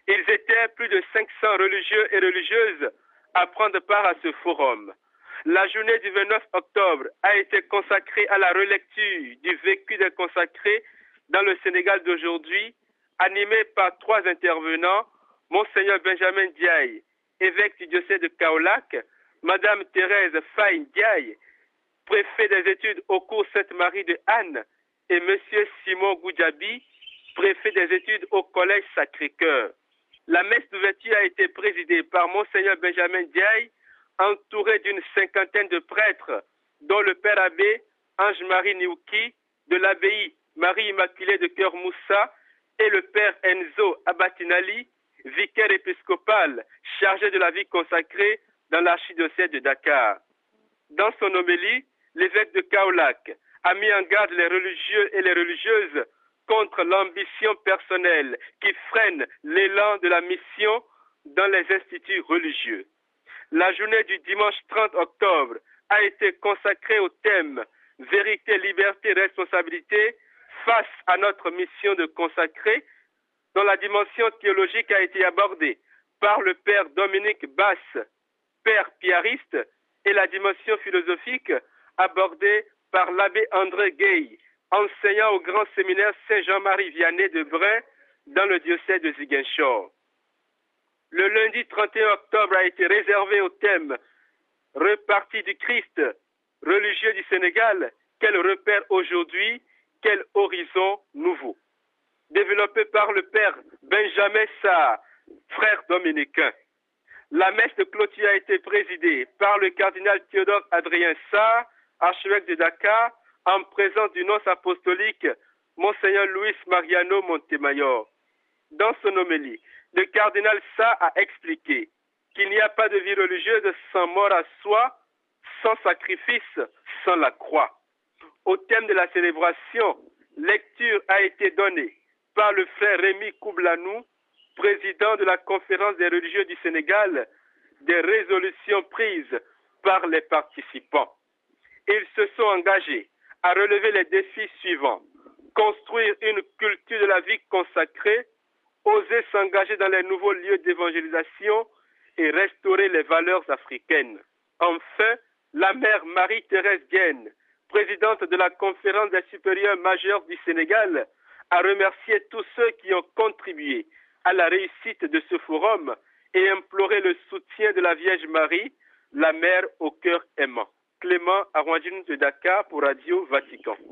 Ils étaient plus de 500 religieux et religieuses à prendre part à ce forum. La journée du 29 octobre a été consacrée à la relecture du vécu des consacrés dans le Sénégal d'aujourd'hui, animée par trois intervenants, Monseigneur Benjamin Diaye, évêque du diocèse de Kaolack, Madame Thérèse Faye Ndiaye, préfet des études au cours Sainte-Marie de Anne, et Monsieur Simon Goudjabi, préfet des études au collège Sacré-Cœur. La messe d'ouverture a été présidée par Monseigneur Benjamin Diaye, entouré d'une cinquantaine de prêtres, dont le père abbé Ange-Marie Niouki de l'abbaye Marie-Immaculée de Cœur Moussa et le père Enzo Abatinali, vicaire épiscopal chargé de la vie consacrée dans l'archidiocèse de Dakar. Dans son homélie, l'évêque de Kaolack a mis en garde les religieux et les religieuses contre l'ambition personnelle qui freine l'élan de la mission dans les instituts religieux. La journée du dimanche 30 octobre a été consacrée au thème « Vérité, liberté, responsabilité » face à notre mission de consacrer, dont la dimension théologique a été abordée par le père Dominique Basse, père piariste, et la dimension philosophique abordée par l'abbé André Gueye, enseignant au grand séminaire Saint-Jean-Marie Vianney de Bray dans le diocèse de Ziguinchor. Le lundi 31 octobre a été réservé au thème « Reparti du Christ, religieux du Sénégal, quel repère aujourd'hui, quel horizon nouveau ?» développé par le père Benjamin Sarr, frère dominicain. La messe de clôture a été présidée par le cardinal Théodore Adrien Sarr, archevêque de Dakar, en présence du nonce apostolique Monseigneur Luis Mariano Montemayor. Dans son homélie, le cardinal Sarr a expliqué qu'il n'y a pas de vie religieuse sans mort à soi, sans sacrifice, sans la croix. Au thème de la célébration, lecture a été donnée par le frère Rémi Koublanou, président de la conférence des religieux du Sénégal, des résolutions prises par les participants. Ils se sont engagés à relever les défis suivants: construire une culture de la vie consacrée, oser s'engager dans les nouveaux lieux d'évangélisation et restaurer les valeurs africaines. Enfin, la mère Marie-Thérèse Diène, présidente de la conférence des supérieurs majeurs du Sénégal, a remercié tous ceux qui ont contribué à la réussite de ce forum et imploré le soutien de la Vierge Marie, la mère au cœur aimant. Clément Arwandjine de Dakar pour Radio Vatican.